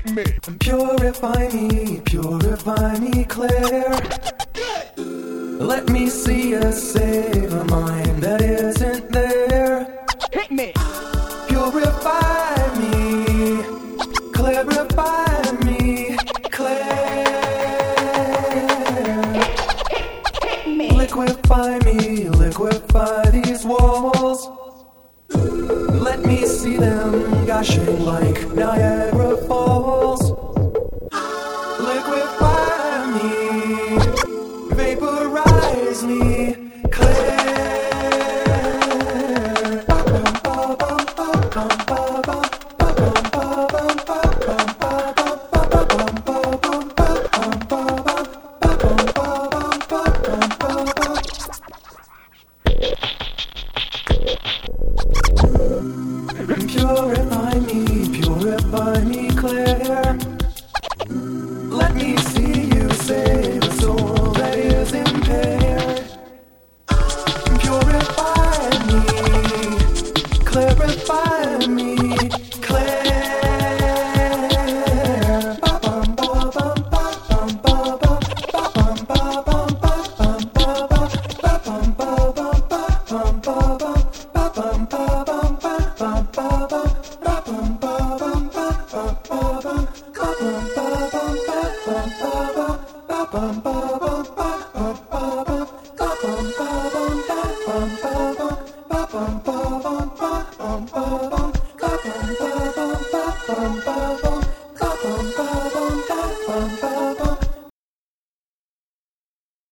Purify me, Claire. Let me see a save a mind that isn't there. Hit me. Purify me, clarify me, Claire. Hit me. Liquefy me, liquefy these walls. Let me see them gushing like Niagara Falls. Liquefy me, vaporize me, Claire. Purify me, Claire. Let me see you save a soul that is impaired. Purify me, clarify me, Claire. Bum